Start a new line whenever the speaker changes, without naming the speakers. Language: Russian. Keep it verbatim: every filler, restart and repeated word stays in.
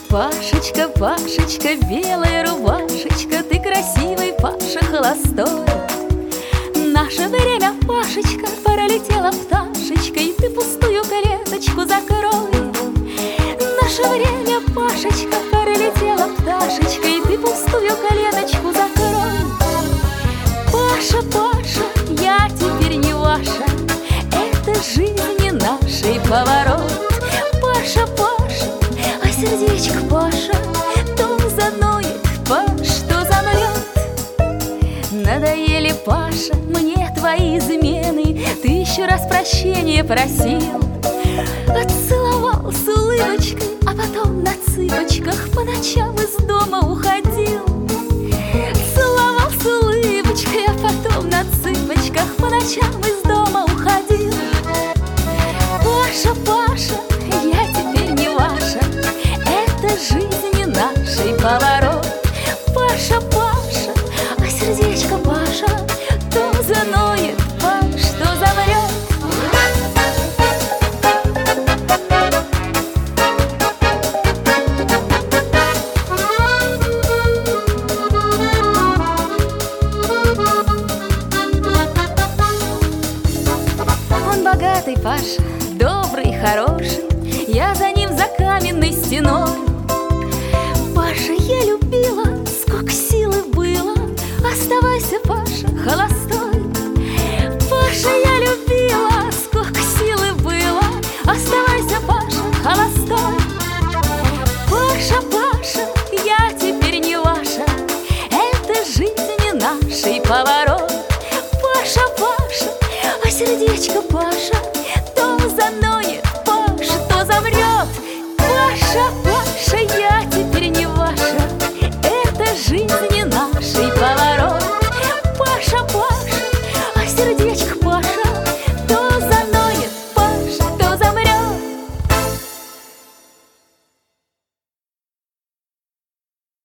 Пашечка, Пашечка, белая рубашечка, ты красивый, Паша холостой. Наше время, Пашечка, пролетела пташечка, и ты пустую клеточку закрой. Наше время, Пашечка, пролетела пташечка, и ты пустую клеточку закрой. Паша, Паша, я теперь не ваша, это жизни нашей поворот. Паша, Паша, а сердечко, Паша, то заноет, Паш, то замрет. Надоели, Паша, мне твои измены, ты еще раз прощения просил. Отцеловал с улыбочкой, а потом на цыпочках по ночам из дома уходил. Целовал с улыбочкой, а потом на цыпочках по ночам из дома уходил. Паша, Паша, я теперь не ваша, это жизни нашей поворот. Паша, Паша, а сердечко, Паша, то заноет, Паш, то замрет. Он богатый, Паша, добрый, хороший, я за ним за каменной стеной. Паша, я любила, сколько силы было, оставайся, Паша, холостой. Паша, я любила, сколько силы было, оставайся, Паша, холостой. Паша, Паша, я теперь не ваша, это жизни нашей поворот. Паша, Паша, а сердечко, Паша, то заноет, Паша, то замрет. Паша, Паша.